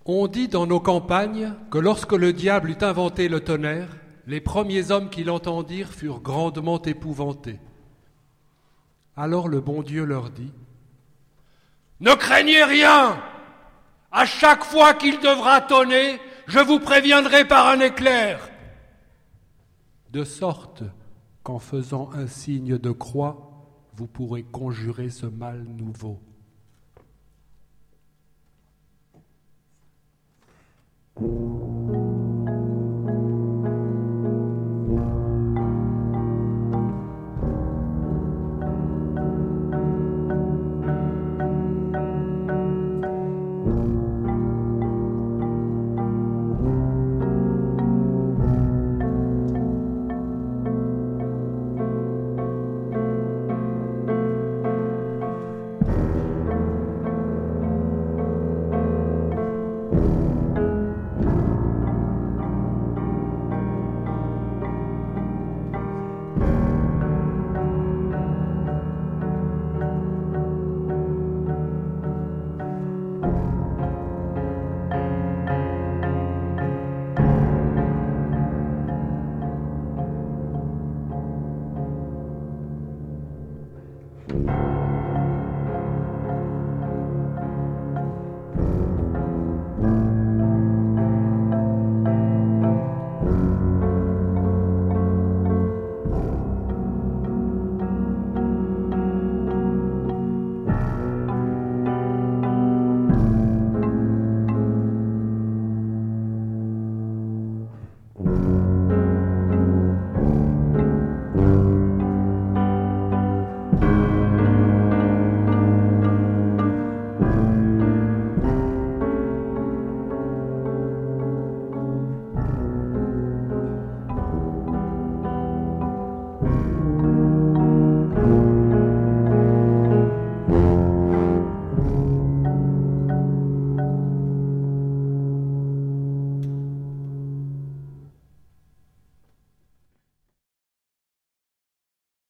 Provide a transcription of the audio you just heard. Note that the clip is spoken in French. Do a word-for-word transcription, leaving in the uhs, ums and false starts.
On dit dans nos campagnes que lorsque le diable eut inventé le tonnerre, les premiers hommes qui l'entendirent furent grandement épouvantés. Alors le bon Dieu leur dit : « Ne craignez rien ! À chaque fois qu'il devra tonner, je vous préviendrai par un éclair. » De sorte qu'en faisant un signe de croix, vous pourrez conjurer ce mal nouveau.